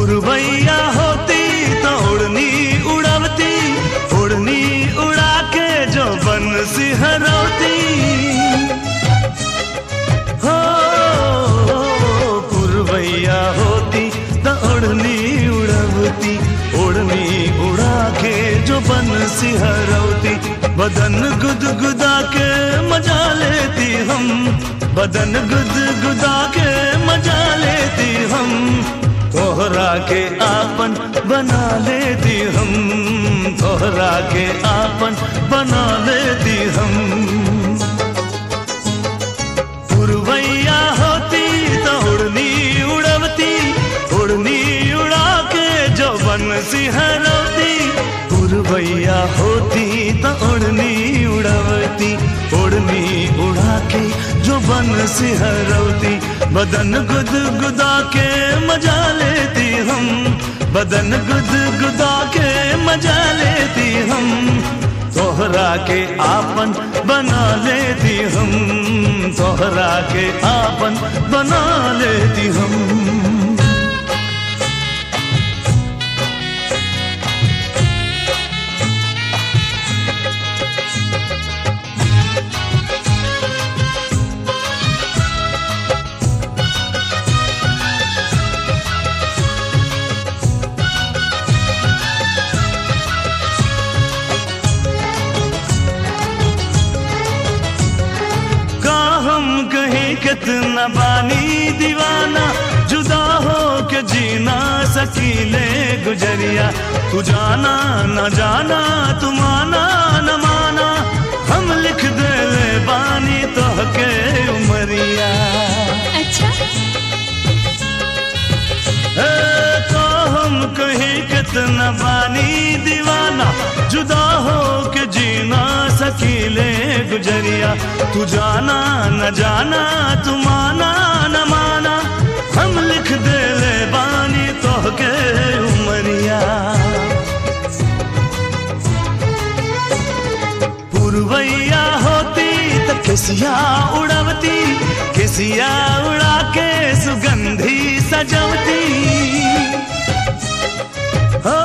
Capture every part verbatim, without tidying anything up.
पुरवैया होती तो उड़नी उड़वती, उड़नी उड़ा के जो बन सिहरौती। हो पुरवैया होती तो उड़नी उड़वती, उड़नी उड़ा के जो बन सिहरौती। बदन गुदगुदा के मजा लेती हम, बदन गुदगुदा के मजा लेती हम। तोहरा के आपन बना लेती हम, तोहरा के आपन बना लेती हम। पुरवैया होती तो उड़नी उड़वती, उड़नी उड़ा के जो बन सिहरौती। पुरवैया होती तो उड़नी उड़वती, उड़नी उड़ा के जो बन सिहरौती। बदन गुदगुदा के मजा लेती हम, बदन गुदगुदा के मजा लेती हम। तोहरा के आपन बना लेती हम, तोहरा के आपन बना लेती हम। कितना बानी दीवाना, जुदा हो के जीना सकीले गुजरिया। तू जाना न जाना, तू माना न माना, हम लिख दे ले बानी तो के उमरिया। अच्छा ए, तो हम कहीं कितना बानी दीवाना, जुदा हो के जीना सकीले गुजरिया। तू जाना न जाना, तू माना न माना, हम लिख दे ले बानी तो के उमरिया। पुरवैया होती तो किसिया उड़वती, किसिया उड़ा के सुगंधी सजवती। हो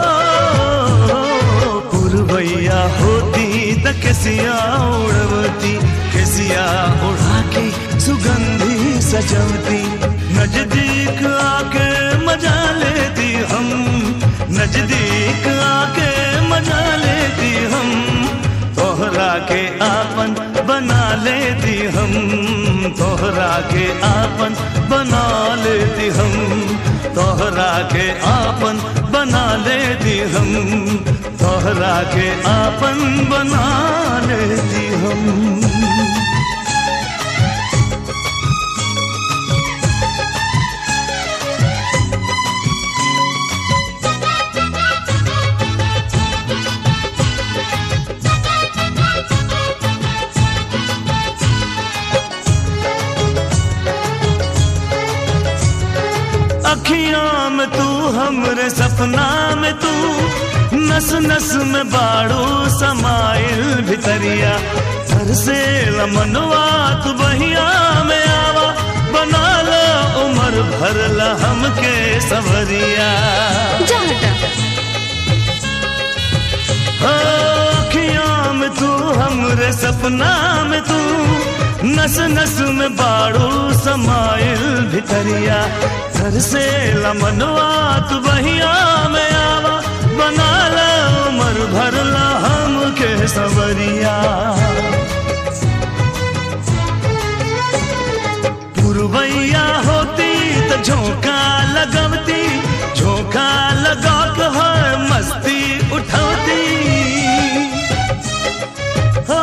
पुरवैया होती तो किसिया उड़वती, किसिया उड़ा के सुगंधी सजवती। नजदीक आके मजा लेती हम, नजदीक आके मजा लेती हम। तोहरा के आपन बना लेती हम, तोहरा के आपन बना लेती हम। तोहरा के आपन बना लेती हम, तोहरा के आपन बना लेती हम। अखियां में तू, हमरे सपना में तू, नस नस में बाड़ू समाइल भितरिया। घर से लमनवा तू बहिया में आवा, बना ला उम्र भर ला हमके सवरिया। अखियां में तू, हमरे सपना में तू, नस नस में बाड़ू समाइल भितरिया। घर से लमनवा तू बहिया में आवा, बना ला उम्र भर ला हमके सवरिया। पुरवैया होती तो झोंका लगवती, झोंका लगा के हर मस्ती उठवती। हो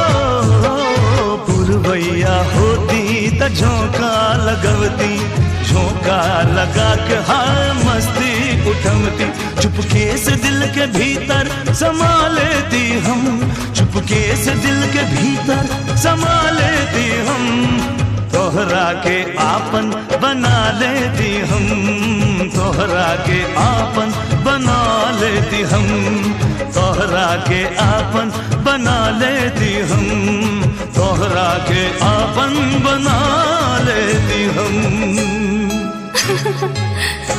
पुरवैया होती तो झोंका लगवती, झोंका लगा के हाय मस्ती उठवती। चुपके से दिल के भीतर समा लेती हम, चुपके से दिल के भीतर समा लेती हम। तोहरा के आपन बना लेती हम, तोहरा के आपन बना लेती हम। तोहरा के आपन बना लेती हम, तोहरा के आपन बना लेती हम।